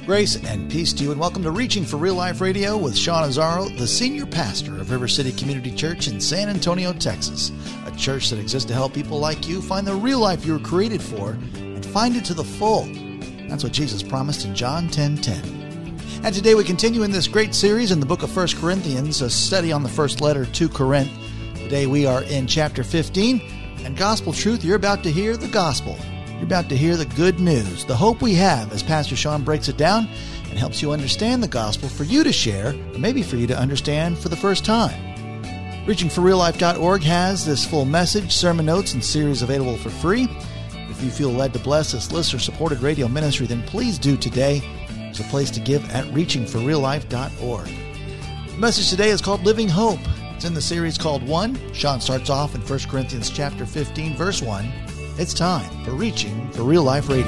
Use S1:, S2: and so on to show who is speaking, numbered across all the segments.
S1: Grace and peace to you, and welcome to Reaching for Real Life Radio with Sean Azzaro, the senior pastor of River City Community Church in San Antonio, Texas, a church that exists to help people like you find the real life you were created for and find it to the full. That's what Jesus promised in John 10:10. And today we continue in this great series in the book of 1 Corinthians, a study on the first letter to Corinth. Today we are in chapter 15, and gospel truth, you're about to hear the gospel. You're about to hear the good news, the hope we have as Pastor Sean breaks it down and helps you understand the gospel for you to share, or maybe for you to understand for the first time. ReachingForRealLife.org has this full message, sermon notes, and series available for free. If you feel led to bless this listener-supported radio ministry, then please do today. There's a place to give at ReachingForRealLife.org. The message today is called Living Hope. It's in the series called One. Sean starts off in 1 Corinthians chapter 15, verse 1. It's time for Reaching for Real Life Radio.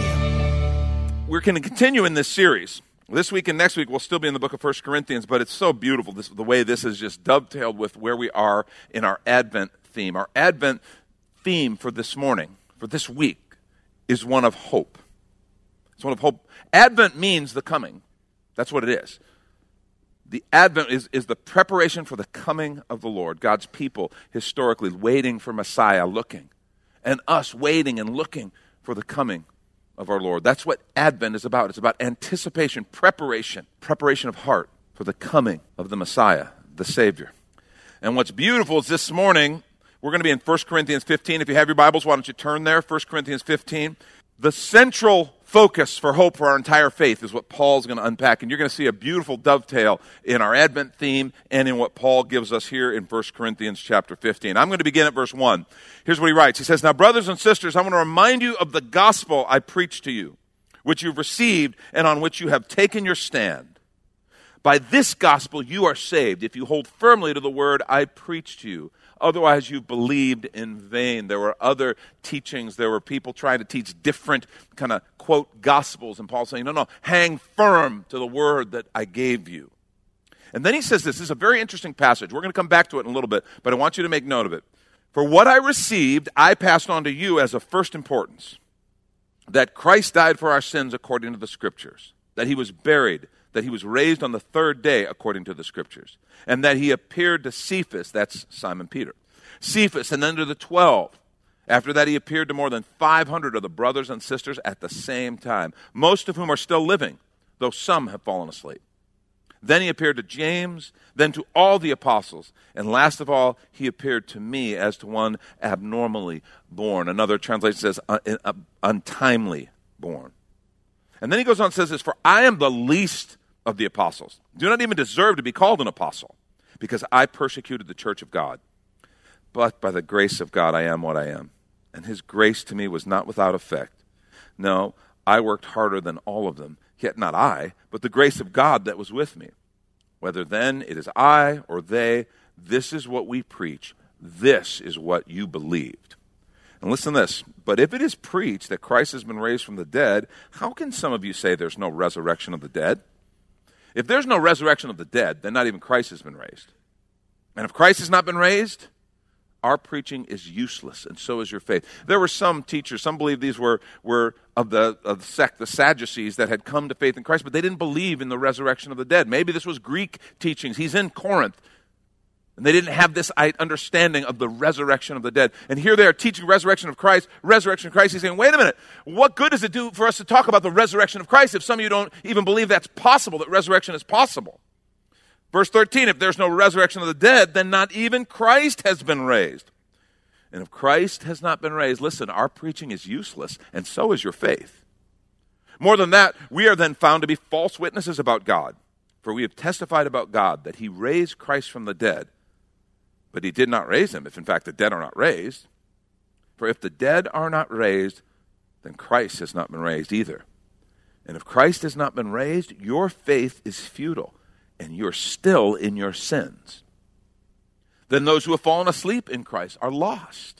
S2: We're going to continue in this series. This week and next week we'll still be in the book of 1 Corinthians, but it's so beautiful the way this is just dovetailed with where we are in our Advent theme. Our Advent theme for this morning, for this week, is one of hope. It's one of hope. Advent means the coming. That's what it is. The Advent is the preparation for the coming of the Lord. God's people historically waiting for Messiah, looking. And us waiting and looking for the coming of our Lord. That's what Advent is about. It's about anticipation, preparation of heart for the coming of the Messiah, the Savior. And what's beautiful is this morning, we're going to be in 1 Corinthians 15. If you have your Bibles, why don't you turn there, 1 Corinthians 15. The central focus for hope for our entire faith is what Paul's going to unpack. And you're going to see a beautiful dovetail in our Advent theme and in what Paul gives us here in 1 Corinthians chapter 15. I'm going to begin at verse 1. Here's what he writes. He says, "Now, brothers and sisters, I want to remind you of the gospel I preached to you, which you've received and on which you have taken your stand. By this gospel you are saved, if you hold firmly to the word I preached to you. Otherwise, you've believed in vain." There were other teachings. There were people trying to teach different kind of, quote, gospels. And Paul's saying, no, hang firm to the word that I gave you. And then he says this is a very interesting passage. We're going to come back to it in a little bit, but I want you to make note of it. "For what I received, I passed on to you as of first importance, that Christ died for our sins according to the Scriptures, that he was buried, that he was raised on the third day according to the Scriptures, and that he appeared to Cephas," that's Simon Peter, "Cephas, and then to the 12. After that he appeared to more than 500 of the brothers and sisters at the same time, most of whom are still living, though some have fallen asleep. Then he appeared to James, then to all the apostles, and last of all he appeared to me as to one abnormally born." Another translation says untimely born. And then he goes on and says this, "For I am the least of the apostles, do not even deserve to be called an apostle, because I persecuted the church of God. But by the grace of God I am what I am, and his grace to me was not without effect. No, I worked harder than all of them, yet not I, but the grace of God that was with me. Whether then it is I or they, this is what we preach, this is what you believed. And listen to this, but if it is preached that Christ has been raised from the dead, how can some of you say there's no resurrection of the dead? If there's no resurrection of the dead, then not even Christ has been raised. And if Christ has not been raised, our preaching is useless, and so is your faith." There were some teachers, some believe these were of the sect, the Sadducees, that had come to faith in Christ, but they didn't believe in the resurrection of the dead. Maybe this was Greek teachings. He's in Corinth. And they didn't have this understanding of the resurrection of the dead. And here they are teaching resurrection of Christ. He's saying, wait a minute, what good does it do for us to talk about the resurrection of Christ if some of you don't even believe that's possible, that resurrection is possible? Verse 13, "If there's no resurrection of the dead, then not even Christ has been raised. And if Christ has not been raised, listen, our preaching is useless, and so is your faith. More than that, we are then found to be false witnesses about God. For we have testified about God that he raised Christ from the dead, but he did not raise him, if in fact the dead are not raised. For if the dead are not raised, then Christ has not been raised either. And if Christ has not been raised, your faith is futile, and you're still in your sins. Then those who have fallen asleep in Christ are lost.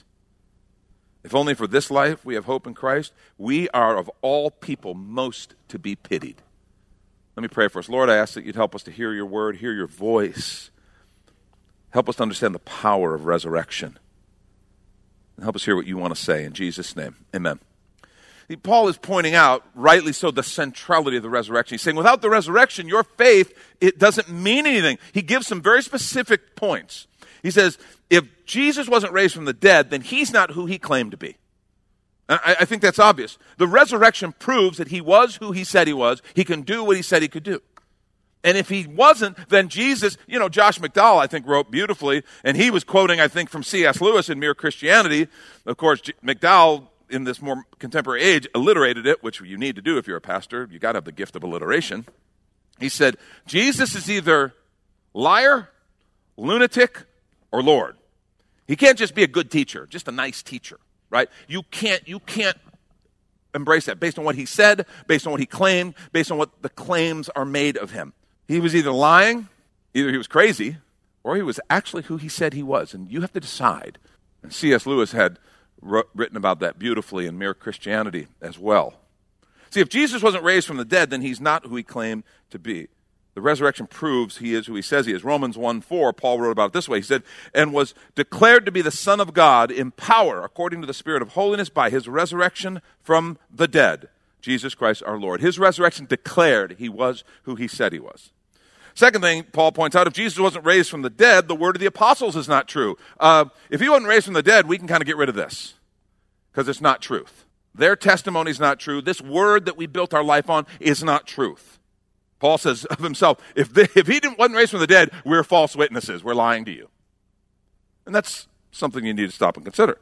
S2: If only for this life we have hope in Christ, we are of all people most to be pitied." Let me pray for us. Lord, I ask that you'd help us to hear your word, hear your voice. Help us to understand the power of resurrection. And help us hear what you want to say. In Jesus' name, amen. Paul is pointing out, rightly so, the centrality of the resurrection. He's saying, without the resurrection, your faith, it doesn't mean anything. He gives some very specific points. He says, if Jesus wasn't raised from the dead, then he's not who he claimed to be. I think that's obvious. The resurrection proves that he was who he said he was. He can do what he said he could do. And if he wasn't, then Jesus, Josh McDowell, I think, wrote beautifully, and he was quoting, I think, from C.S. Lewis in Mere Christianity. Of course, McDowell, in this more contemporary age, alliterated it, which you need to do if you're a pastor. You got to have the gift of alliteration. He said, Jesus is either liar, lunatic, or Lord. He can't just be a good teacher, just a nice teacher, right? You can't embrace that based on what he said, based on what he claimed, based on what the claims are made of him. He was either lying, either he was crazy, or he was actually who he said he was. And you have to decide. And C.S. Lewis had written about that beautifully in Mere Christianity as well. See, if Jesus wasn't raised from the dead, then he's not who he claimed to be. The resurrection proves he is who he says he is. Romans 1:4, Paul wrote about it this way. He said, and was declared to be the Son of God in power, according to the Spirit of holiness, by his resurrection from the dead, Jesus Christ our Lord. His resurrection declared he was who he said he was. Second thing Paul points out, if Jesus wasn't raised from the dead, the word of the apostles is not true. If he wasn't raised from the dead, we can kind of get rid of this because it's not truth. Their testimony is not true. This word that we built our life on is not truth. Paul says of himself, if he wasn't raised from the dead, we're false witnesses. We're lying to you. And that's something you need to stop and consider.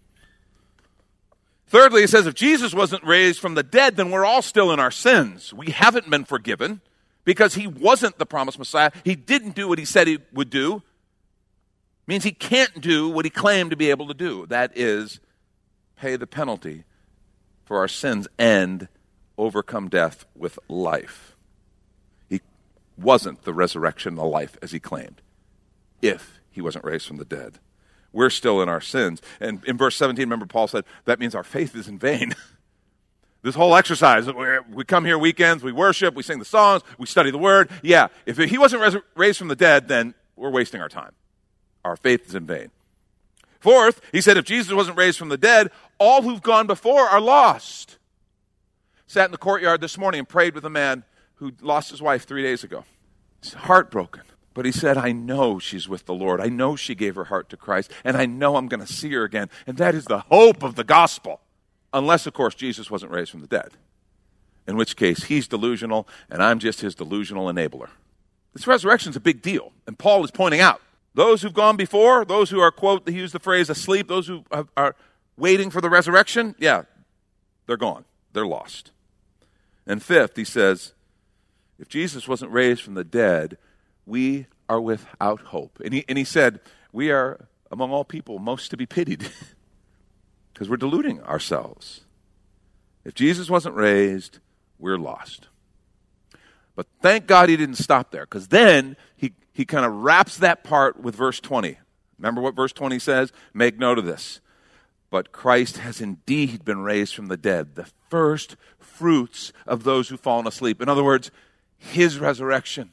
S2: Thirdly, he says if Jesus wasn't raised from the dead, then we're all still in our sins. We haven't been forgiven because he wasn't the promised Messiah. He didn't do what he said he would do. Means he can't do what he claimed to be able to do. That is, pay the penalty for our sins and overcome death with life. He wasn't the resurrection and the life as he claimed if he wasn't raised from the dead. We're still in our sins. And in verse 17, remember Paul said, that means our faith is in vain. This whole exercise, we come here weekends, we worship, we sing the songs, we study the word. Yeah, if he wasn't raised from the dead, then we're wasting our time. Our faith is in vain. Fourth, he said if Jesus wasn't raised from the dead, all who've gone before are lost. Sat in the courtyard this morning and prayed with a man who lost his wife 3 days ago. He's heartbroken. But he said, I know she's with the Lord. I know she gave her heart to Christ. And I know I'm going to see her again. And that is the hope of the gospel. Unless, of course, Jesus wasn't raised from the dead. In which case, he's delusional, and I'm just his delusional enabler. This resurrection is a big deal. And Paul is pointing out, those who've gone before, those who are, quote, he used the phrase asleep, those who are waiting for the resurrection, yeah, they're gone. They're lost. And fifth, he says, if Jesus wasn't raised from the dead, we are without hope. And he said, we are among all people most to be pitied because we're deluding ourselves. If Jesus wasn't raised, we're lost. But thank God he didn't stop there, because then he kind of wraps that part with verse 20. Remember what verse 20 says? Make note of this. But Christ has indeed been raised from the dead, the first fruits of those who've fallen asleep. In other words, his resurrection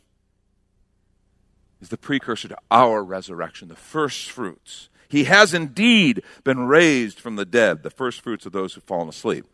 S2: is the precursor to our resurrection, the first fruits. He has indeed been raised from the dead, the first fruits of those who've fallen asleep.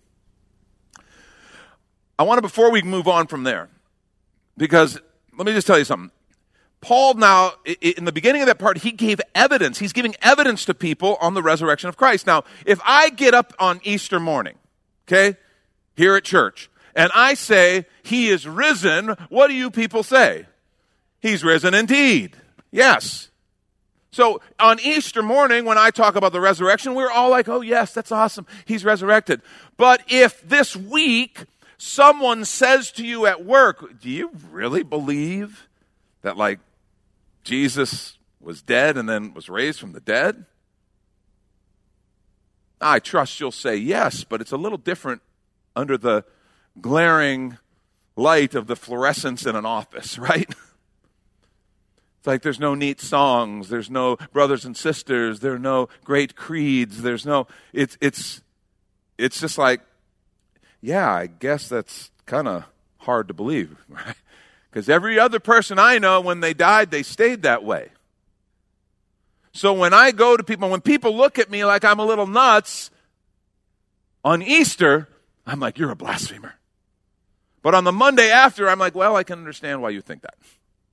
S2: I want to, before we move on from there, because let me just tell you something. Paul now, in the beginning of that part, he gave evidence. He's giving evidence to people on the resurrection of Christ. Now, if I get up on Easter morning, okay, here at church, and I say, he is risen, what do you people say? He's risen indeed. Yes. So on Easter morning, when I talk about the resurrection, we're all like, oh yes, that's awesome. He's resurrected. But if this week someone says to you at work, do you really believe that like Jesus was dead and then was raised from the dead? I trust you'll say yes, but it's a little different under the glaring light of the fluorescence in an office, right? It's like there's no neat songs, there's no brothers and sisters, there are no great creeds, there's no, it's just like, yeah, I guess that's kind of hard to believe, right? Because every other person I know, when they died, they stayed that way. So when I go to people, when people look at me like I'm a little nuts, on Easter, I'm like, you're a blasphemer. But on the Monday after, I'm like, well, I can understand why you think that.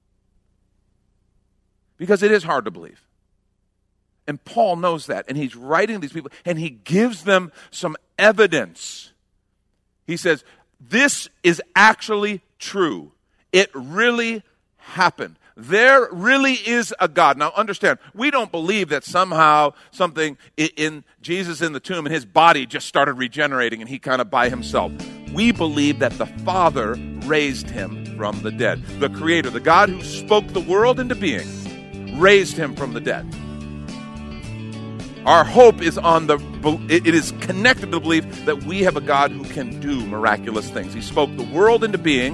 S2: Because it is hard to believe. And Paul knows that, and he's writing these people, and he gives them some evidence. He says, this is actually true. It really happened. There really is a God. Now understand, we don't believe that somehow something in Jesus in the tomb and his body just started regenerating and he kind of by himself. We believe that the Father raised him from the dead. The Creator, the God who spoke the world into being, raised him from the dead. Our hope is it is connected to the belief that we have a God who can do miraculous things. He spoke the world into being.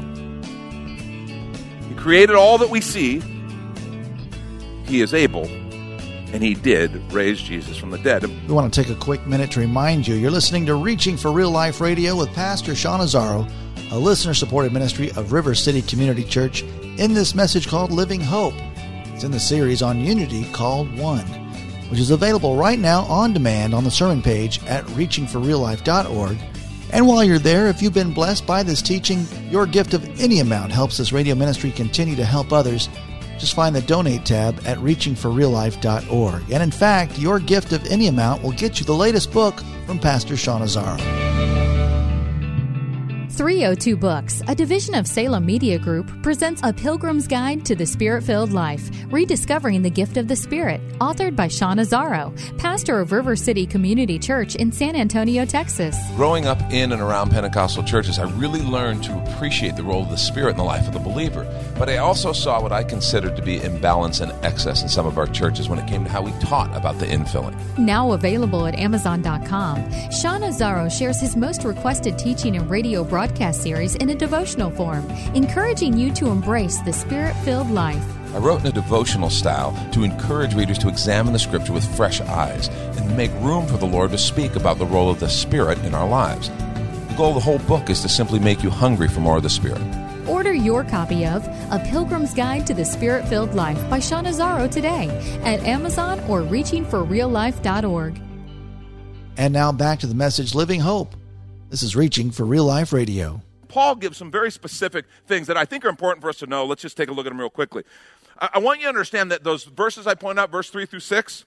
S2: He created all that we see. He is able, and he did raise Jesus from the dead.
S1: We want to take a quick minute to remind you, you're listening to Reaching for Real Life Radio with Pastor Sean Azzaro, a listener-supported ministry of River City Community Church, in this message called Living Hope. It's in the series on unity called One, which is available right now on demand on the sermon page at reachingforreallife.org. And while you're there, if you've been blessed by this teaching, your gift of any amount helps this radio ministry continue to help others. Just find the Donate tab at reachingforreallife.org. And in fact, your gift of any amount will get you the latest book from Pastor Sean Azzaro.
S3: 302 Books, a division of Salem Media Group, presents A Pilgrim's Guide to the Spirit-Filled Life, Rediscovering the Gift of the Spirit, authored by Sean Azzaro, pastor of River City Community Church in San Antonio, Texas.
S4: Growing up in and around Pentecostal churches, I really learned to appreciate the role of the Spirit in the life of the believer. But I also saw what I considered to be imbalance and excess in some of our churches when it came to how we taught about the infilling.
S3: Now available at Amazon.com, Sean Azzaro shares his most requested teaching and radio broadcast series in a devotional form, encouraging you to embrace the Spirit-filled life.
S4: I wrote in a devotional style to encourage readers to examine the Scripture with fresh eyes and make room for the Lord to speak about the role of the Spirit in our lives. The goal of the whole book is to simply make you hungry for more of the Spirit.
S3: Order your copy of A Pilgrim's Guide to the Spirit-Filled Life by Sean Azzaro today at Amazon or reachingforreallife.org.
S1: And now back to the message, Living Hope. This is Reaching for Real Life Radio.
S2: Paul gives some very specific things that I think are important for us to know. Let's just take a look at them real quickly. I want you to understand that those verses I point out, verse 3 through 6,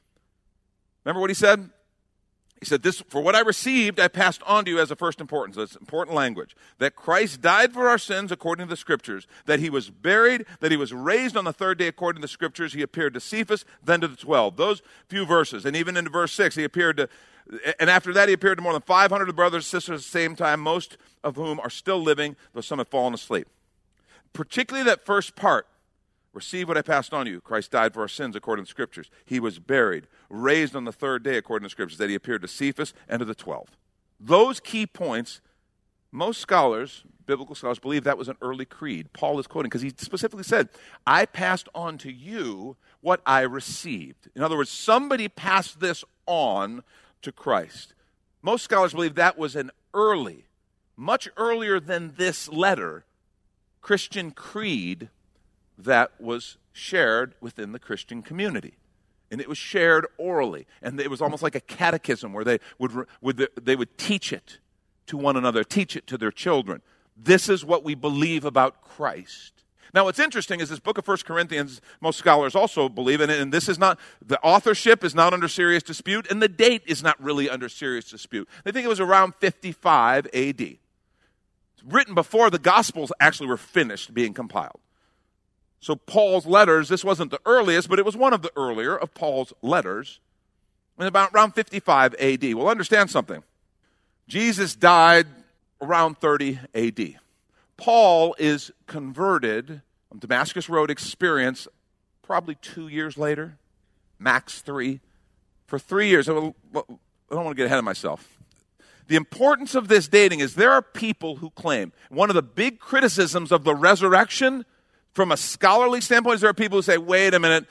S2: remember what he said? He said, "This, for what I received, I passed on to you as of first importance." That's important language. That Christ died for our sins according to the Scriptures, that he was buried, that he was raised on the third day according to the Scriptures. He appeared to Cephas, then to the 12. Those few verses. And even into verse 6, he appeared to, and after that he appeared to more than 500 brothers and sisters at the same time, most of whom are still living, though some have fallen asleep. Particularly that first part, receive what I passed on to you. Christ died for our sins according to the Scriptures. He was buried, raised on the third day according to the Scriptures, that he appeared to Cephas and to the 12. Those key points, most scholars, biblical scholars, believe that was an early creed. Paul is quoting because he specifically said, I passed on to you what I received. In other words, somebody passed this on to Christ. Most scholars believe that was an early, much earlier than this letter, Christian creed that was shared within the Christian community. And it was shared orally. And it was almost like a catechism where they would teach it to one another, teach it to their children. This is what we believe about Christ. Now, what's interesting is this book of 1 Corinthians, most scholars also believe in it, and this is not, the authorship is not under serious dispute, and the date is not really under serious dispute. They think it was around 55 AD. It's written before the Gospels actually were finished being compiled. So Paul's letters, this wasn't the earliest, but it was one of the earlier of Paul's letters, in about around 55 AD. Well, understand something. Jesus died around 30 AD. Paul is converted on Damascus Road experience probably 2 years later, max 3. For 3 years, I don't want to get ahead of myself. The importance of this dating is there are people who claim, one of the big criticisms of the resurrection from a scholarly standpoint is there are people who say, wait a minute,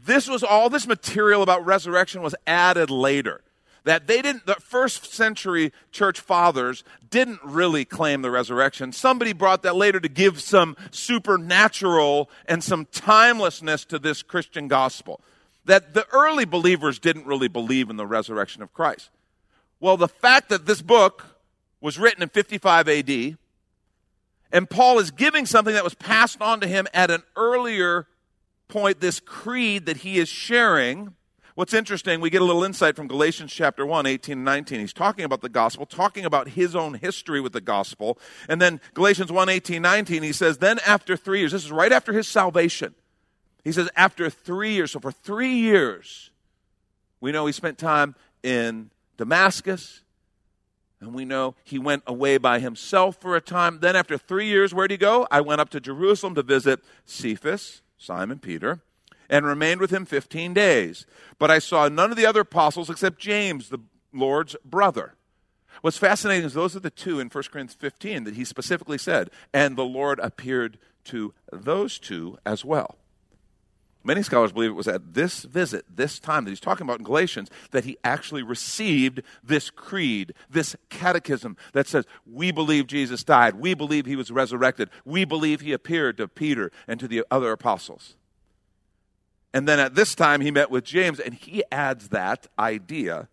S2: all this material about resurrection was added later. That the first century church fathers didn't really claim the resurrection. Somebody brought that later to give some supernatural and some timelessness to this Christian gospel. That the early believers didn't really believe in the resurrection of Christ. Well, the fact that this book was written in 55 AD, and Paul is giving something that was passed on to him at an earlier point, this creed that he is sharing. What's interesting, we get a little insight from Galatians chapter 1, 18 and 19. He's talking about the gospel, talking about his own history with the gospel. And then Galatians 1, 18, 19, he says, then after 3 years, this is right after his salvation. He says, after 3 years, so for 3 years, we know he spent time in Damascus, and we know he went away by himself for a time. Then after 3 years, where'd he go? I went up to Jerusalem to visit Cephas, Simon Peter, and remained with him 15 days. But I saw none of the other apostles except James, the Lord's brother. What's fascinating is those are the two in 1 Corinthians 15 that he specifically said, and the Lord appeared to those two as well. Many scholars believe it was at this visit, this time that he's talking about in Galatians, that he actually received this creed, this catechism that says, we believe Jesus died, we believe he was resurrected, we believe he appeared to Peter and to the other apostles. And then at this time he met with James, and he adds that idea.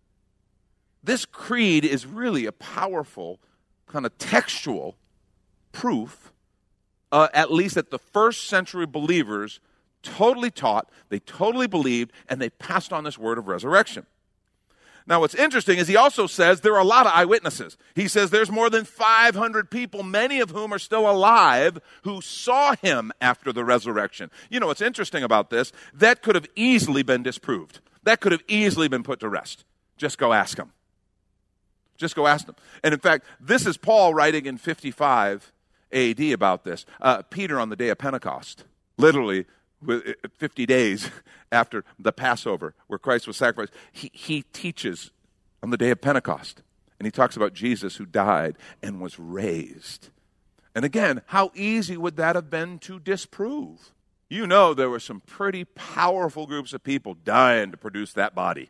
S2: This creed is really a powerful kind of textual proof, at least that the first century believers totally taught, they totally believed, and they passed on this word of resurrection. Now what's interesting is he also says there are a lot of eyewitnesses. He says there's more than 500 people, many of whom are still alive, who saw him after the resurrection. You know what's interesting about this? That could have easily been disproved. That could have easily been put to rest. Just go ask them. Just go ask them. And in fact, this is Paul writing in 55 AD about this. Peter on the day of Pentecost, literally 50 days after the Passover, where Christ was sacrificed, he teaches on the day of Pentecost. And he talks about Jesus who died and was raised. And again, how easy would that have been to disprove? You know there were some pretty powerful groups of people dying to produce that body.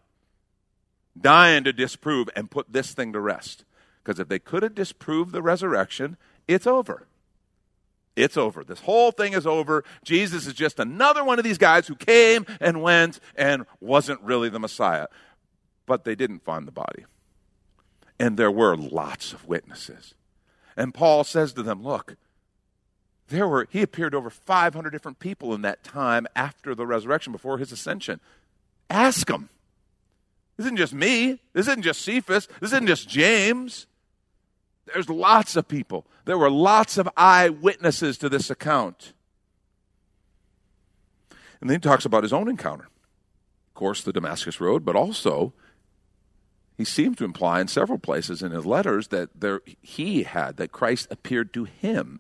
S2: Dying to disprove and put this thing to rest. Because if they could have disproved the resurrection, it's over. It's over. This whole thing is over. Jesus is just another one of these guys who came and went and wasn't really the Messiah. But they didn't find the body. And there were lots of witnesses. And Paul says to them, look, he appeared to over 500 different people in that time after the resurrection, before his ascension. Ask them. This isn't just me. This isn't just Cephas. This isn't just James. There's lots of people. There were lots of eyewitnesses to this account. And then he talks about his own encounter. Of course, the Damascus Road, but also he seemed to imply in several places in his letters that that Christ appeared to him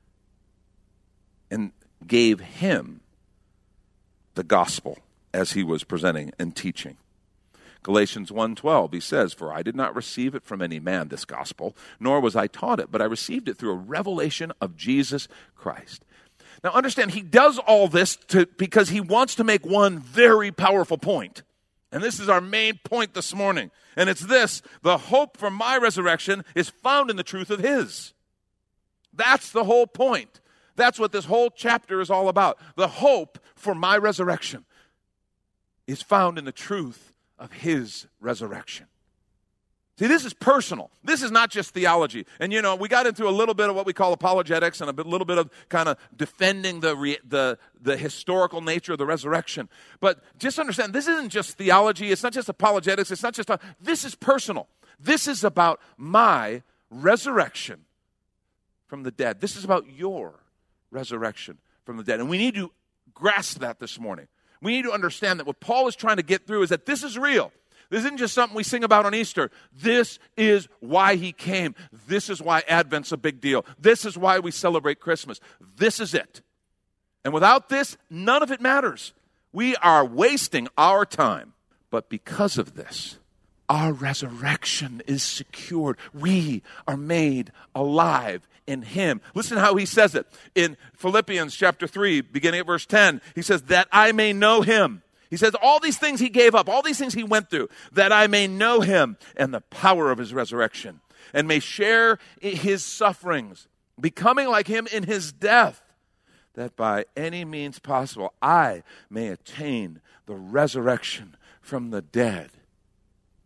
S2: and gave him the gospel as he was presenting and teaching. Galatians 1:12, he says, for I did not receive it from any man, this gospel, nor was I taught it, but I received it through a revelation of Jesus Christ. Now understand, he does all this because he wants to make one very powerful point. And this is our main point this morning. And it's this: the hope for my resurrection is found in the truth of his. That's the whole point. That's what this whole chapter is all about. The hope for my resurrection is found in the truth of his resurrection. See, this is personal. This is not just theology. And you know, we got into a little bit of what we call apologetics and a little bit of kind of defending the historical nature of the resurrection. But just understand, this isn't just theology. It's not just apologetics. It's not just this is personal. This is about my resurrection from the dead. This is about your resurrection from the dead. And we need to grasp that this morning. We need to understand that what Paul is trying to get through is that this is real. This isn't just something we sing about on Easter. This is why he came. This is why Advent's a big deal. This is why we celebrate Christmas. This is it. And without this, none of it matters. We are wasting our time. But because of this, our resurrection is secured. We are made alive in him. Listen how he says it. In Philippians chapter 3, beginning at verse 10, he says, that I may know him. He says all these things he gave up, all these things he went through, that I may know him and the power of his resurrection, and may share his sufferings, becoming like him in his death, that by any means possible I may attain the resurrection from the dead.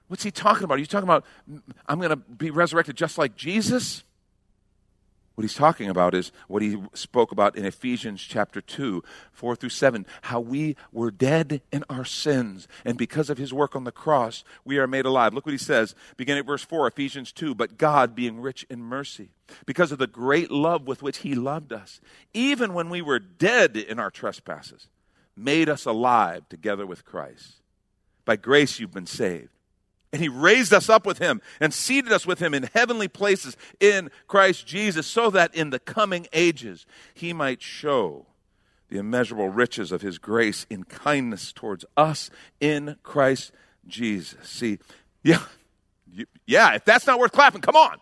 S2: What's he talking about? Are you talking about, I'm going to be resurrected just like Jesus? What he's talking about is what he spoke about in Ephesians chapter 2, 4 through 7, how we were dead in our sins, and because of his work on the cross, we are made alive. Look what he says, beginning at verse 4, Ephesians 2, but God, being rich in mercy, because of the great love with which he loved us, even when we were dead in our trespasses, made us alive together with Christ. By grace you've been saved. And he raised us up with him and seated us with him in heavenly places in Christ Jesus, so that in the coming ages he might show the immeasurable riches of his grace in kindness towards us in Christ Jesus. See, yeah, if that's not worth clapping, come on.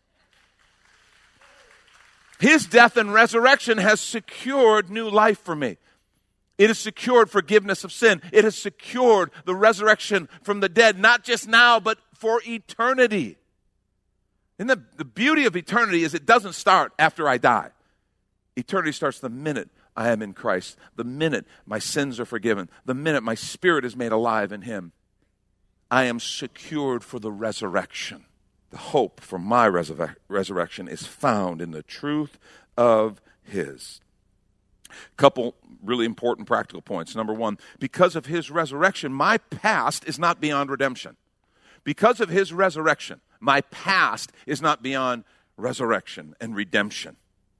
S2: His death and resurrection has secured new life for me. It has secured forgiveness of sin. It has secured the resurrection from the dead, not just now, but for eternity. And the beauty of eternity is it doesn't start after I die. Eternity starts the minute I am in Christ, the minute my sins are forgiven, the minute my spirit is made alive in him. I am secured for the resurrection. The hope for my resurrection is found in the truth of his. Couple really important practical points. Number one, because of his resurrection, my past is not beyond redemption. Because of his resurrection, my past is not beyond resurrection and redemption.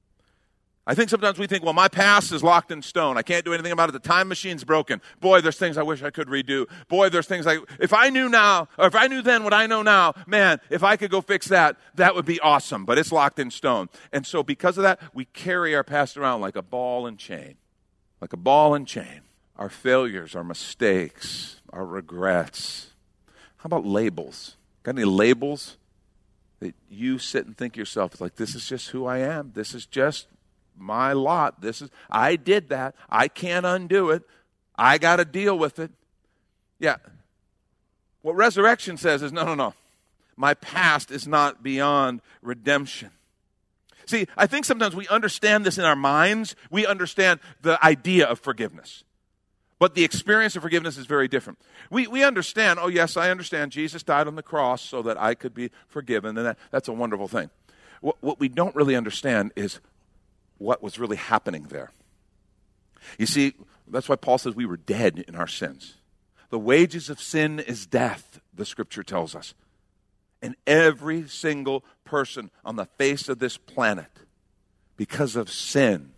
S2: I think sometimes we think, well, my past is locked in stone. I can't do anything about it. The time machine's broken. Boy, there's things I wish I could redo. Boy, there's things if I knew now, or if I knew then what I know now, man, if I could go fix that, that would be awesome. But it's locked in stone. And so because of that, we carry our past around like a ball and chain. Like a ball and chain. Our failures, our mistakes, our regrets. How about labels? Got any labels that you sit and think to yourself, like, this is just who I am. This is just my lot. I did that. I can't undo it. I got to deal with it. Yeah. What resurrection says is, no. My past is not beyond redemption. See, I think sometimes we understand this in our minds. We understand the idea of forgiveness. But the experience of forgiveness is very different. We understand, oh yes, I understand Jesus died on the cross so that I could be forgiven, and that's a wonderful thing. What we don't really understand is what was really happening there. You see, that's why Paul says we were dead in our sins. The wages of sin is death, the scripture tells us. And every single person on the face of this planet, because of sin,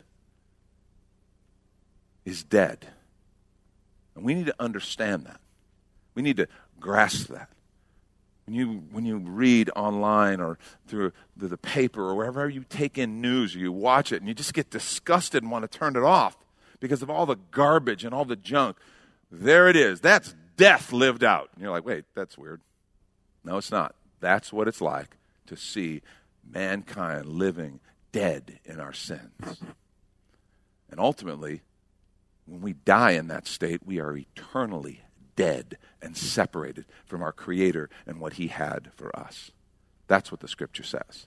S2: is dead. And we need to understand that. We need to grasp that. When you read online or through the paper or wherever you take in news or you watch it and you just get disgusted and want to turn it off because of all the garbage and all the junk, there it is. That's death lived out. And you're like, wait, that's weird. No, it's not. That's what it's like to see mankind living dead in our sins. And ultimately, when we die in that state, we are eternally dead and separated from our Creator and what he had for us. That's what the scripture says.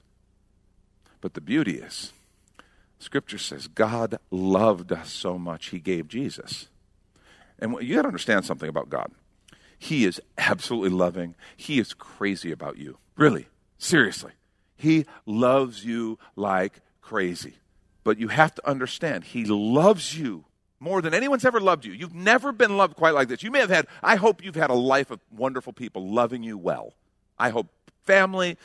S2: But the beauty is, scripture says God loved us so much he gave Jesus. And you got to understand something about God. He is absolutely loving. He is crazy about you. Really, seriously. He loves you like crazy. But you have to understand, he loves you more than anyone's ever loved you. You've never been loved quite like this. You may have had, I hope you've had a life of wonderful people loving you well. I hope family,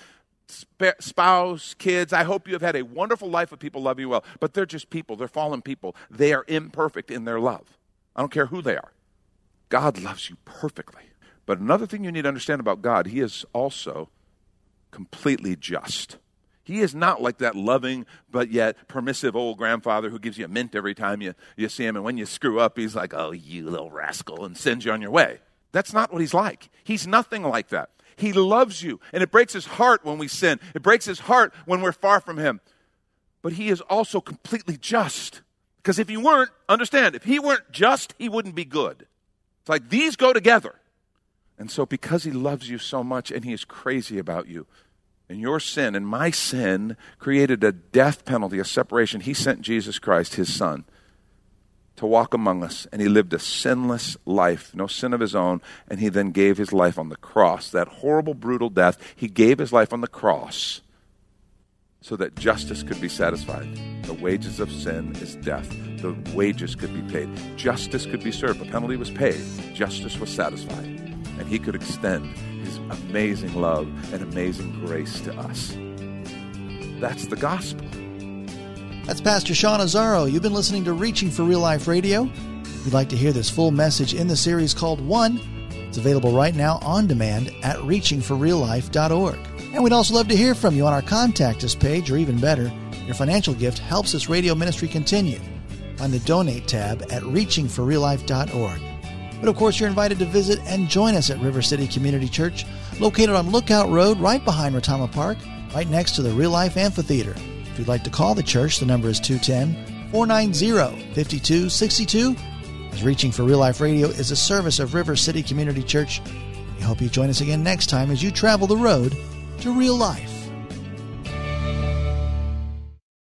S2: spouse, kids, I hope you have had a wonderful life of people loving you well. But they're just people. They're fallen people. They are imperfect in their love. I don't care who they are. God loves you perfectly. But another thing you need to understand about God, he is also completely just. He is not like that loving but yet permissive old grandfather who gives you a mint every time you see him. And when you screw up, he's like, oh, you little rascal, and sends you on your way. That's not what he's like. He's nothing like that. He loves you. And it breaks his heart when we sin. It breaks his heart when we're far from him. But he is also completely just. Because if he weren't, understand, if he weren't just, he wouldn't be good. It's like these go together. And so because he loves you so much and he is crazy about you, and your sin and my sin created a death penalty, a separation. He sent Jesus Christ, his son, to walk among us, and he lived a sinless life, no sin of his own, and he then gave his life on the cross. That horrible, brutal death, he gave his life on the cross so that justice could be satisfied. The wages of sin is death. The wages could be paid. Justice could be served. The penalty was paid. Justice was satisfied. And he could extend his amazing love and amazing grace to us. That's the gospel.
S1: That's Pastor Sean Azzaro. You've been listening to Reaching for Real Life Radio. If you'd like to hear this full message in the series called One, it's available right now on demand at reachingforreallife.org. And we'd also love to hear from you on our Contact Us page, or even better, your financial gift helps this radio ministry continue. Find the Donate tab at reachingforreallife.org. But of course, you're invited to visit and join us at River City Community Church, located on Lookout Road right behind Retama Park, right next to the Real Life Amphitheater. If you'd like to call the church, the number is 210-490-5262. As Reaching for Real Life Radio is a service of River City Community Church. We hope you join us again next time as you travel the road to real life.